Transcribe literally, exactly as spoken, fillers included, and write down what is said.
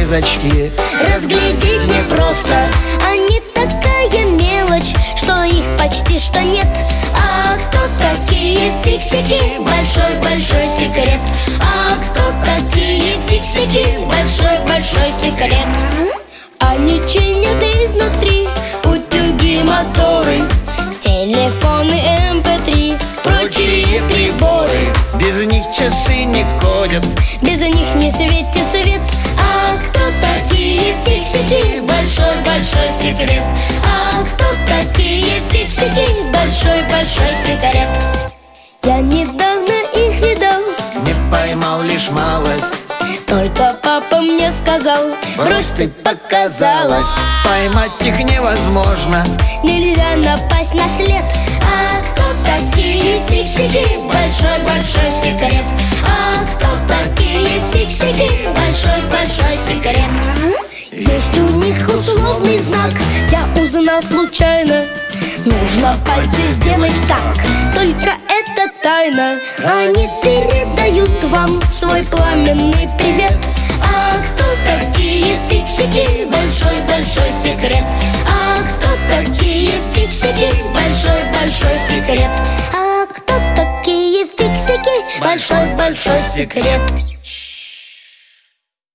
близочки. Разглядеть непросто, они такая мелочь, что их почти что нет. А кто такие фиксики? Большой-большой секрет. А кто такие фиксики? Большой-большой секрет. Они чинят изнутри утюги, моторы, телефоны эм пэ три, прочие приборы. Без них часы не ходят, без них не светит свет. А кто такие фиксики? Большой-большой секрет. А кто такие фиксики? Большой-большой секрет. Я недавно их видал, не поймал лишь малость. только папа мне сказал: брось, ты показалась. Поймать их невозможно, нельзя напасть на след. А кто такие фиксики? Большой-большой секрет. А кто такие фиксики? Большой-большой секрет. Есть у них условный знак, я узнал случайно. Нужно пойти сделать так, только это тайна. Они передают вам свой пламенный привет. А кто такие фиксики? Большой-большой секрет. А кто такие фиксики? Большой-большой секрет. А кто такие фиксики? Большой-большой секрет.